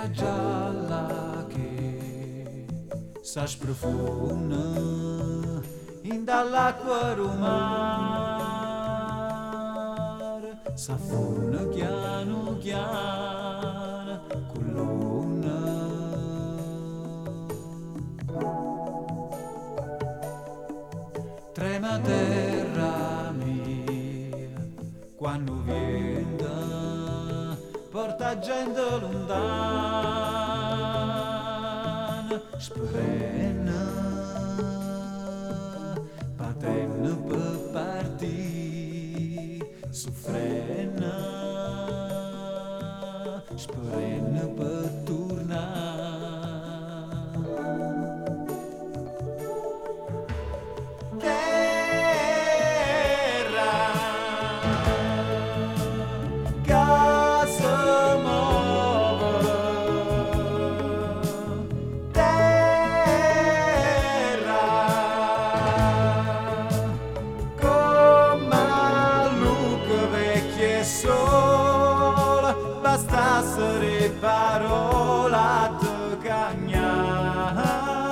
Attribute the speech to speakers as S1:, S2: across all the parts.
S1: terra gialla che s'asprofuna in dall'acqua rumare, s'affona piano piano con l'una. Trema terra mia quando viene, porta gente lontana, sperena, patena per partire, soffrena, sperena per tornare. Sola bastassero parole a te cagnare.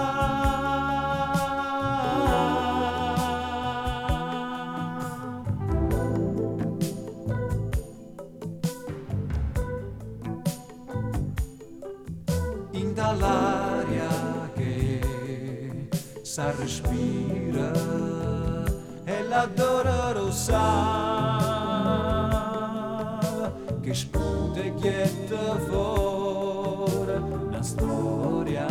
S1: In dall'aria che sa respira e l'odore rossa che spunta e chietta fuori una storia.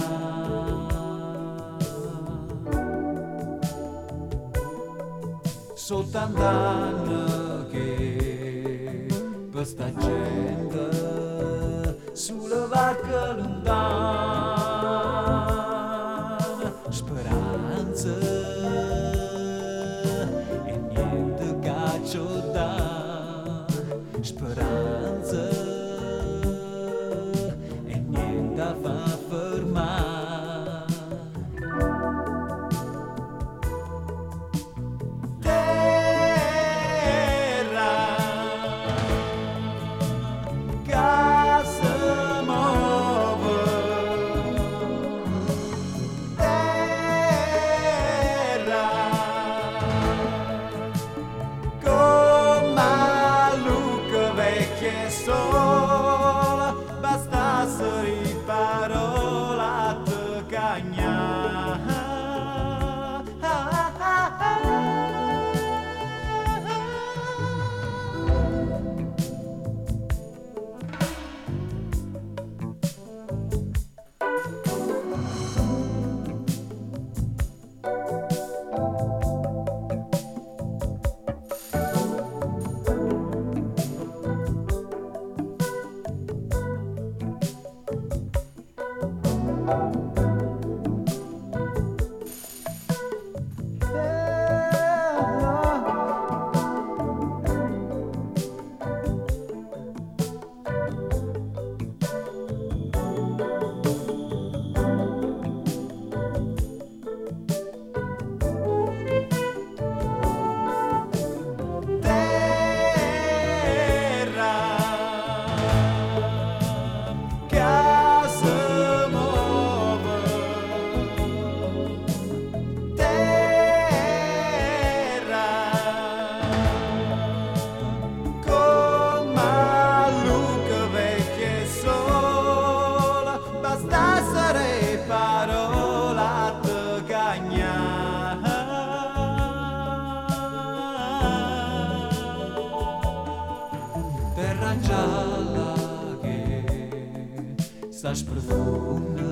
S1: Soltanto anni che per sta gente sulla barca lontana, speranza e niente caccio da, speranza e niente a fa fermare. Terra che si muove, terra che sola bastassero parole a te cagnare. Terra gialla che sta sprofunda